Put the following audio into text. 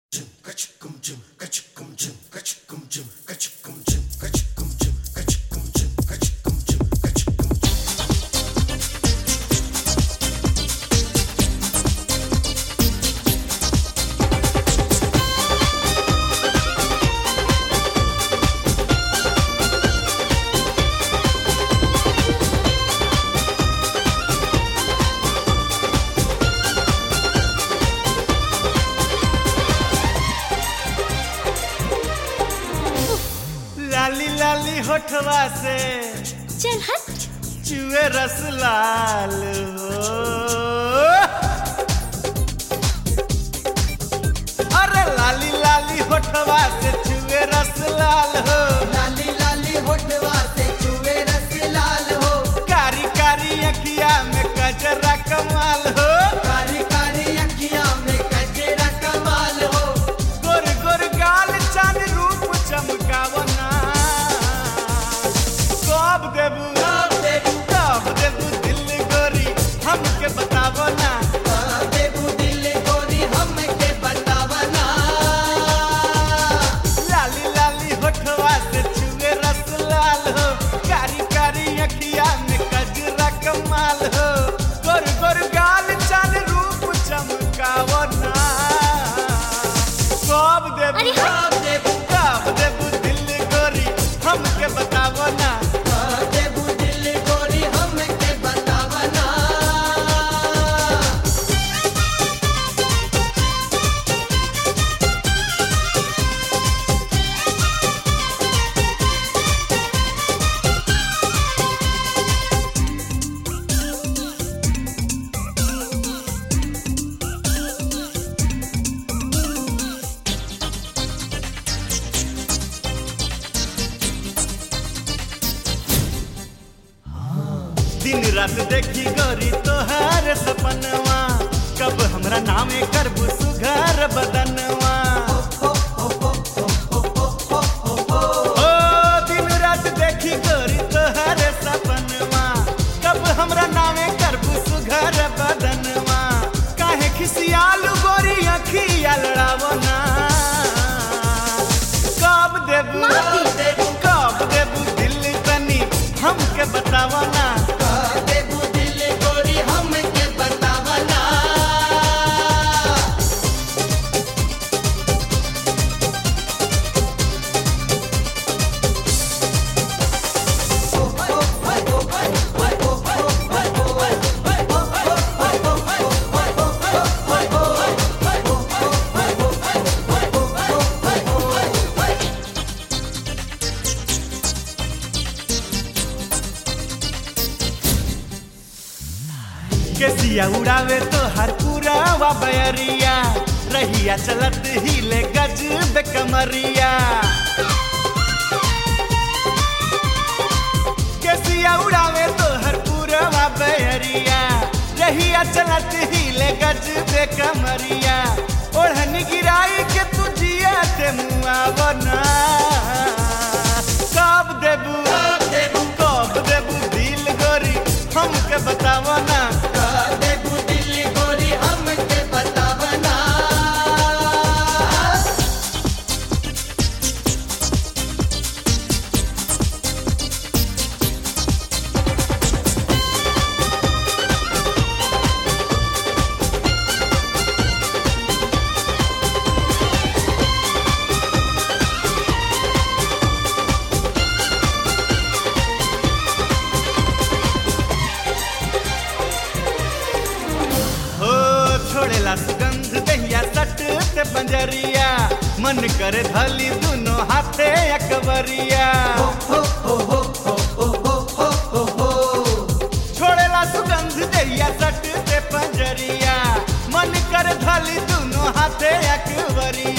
लाली लाली होठवा से चल हट चुए रस लाल हो। अरे लाली लाली होठवा से चुए रस लाल हो। लाली लाली होठवा से चुए रस लाल हो। कारी कारी अखिया में कजरा कमाल हो। कारी कारी अखिया में कजरा कमाल हो। गोर गोर गाल चांद रूप चमकावना। कब देबू दिल गोरी हमके बतावो ना। देबू दिल गोरी हमके बतावा ना। लाली लाली होठवा से चुए रस लाल हो। कारी कारी अखिया में कजरा कमाल हो। गोर गोर गाल चांद रूप चमकावो ना। अरे हाँ। कब देबू दिल गोरी हमके बतावो ना। देबू दिल गोरी हमके बतावा ना। दिन रात देखी गोरी तोहार सपनवा। कब हमरा नामे करबू सुघर बदनवा। ओ दिन रात देखी गोरी तोहार सपनवा। कब हमरा नामे करबू सुघर बदनवा। काहे खिसियालू गोरी अखिया लड़ावो ना। कब देबू दिल तनी हमके बतावो ना। देबू दिल गोरी हमके बतावा ना। केसिया उड़ावे तो हर पूरावा बयरिया। रहिया चलत हिले गज कमरिया। केसिया उड़ावे तो हर पूरावा बयरिया। रहिया चलत हिले गज कमरिया। ओढ़नी गिराई के तू जिया ते मुआवो ना। कब देबू दिल गोरी हमके बतावो ना। देबू दिल गोरी हमके बतावा ना। हो छोड़ेला सुगंध दहिया सट ते पंजरिया। मन करे धली दोनों हाथे अकबरिया। छोड़ेला सुगंध दहिया सट ते पंजरिया। मन करे धली दोनों हाथे अकबरिया।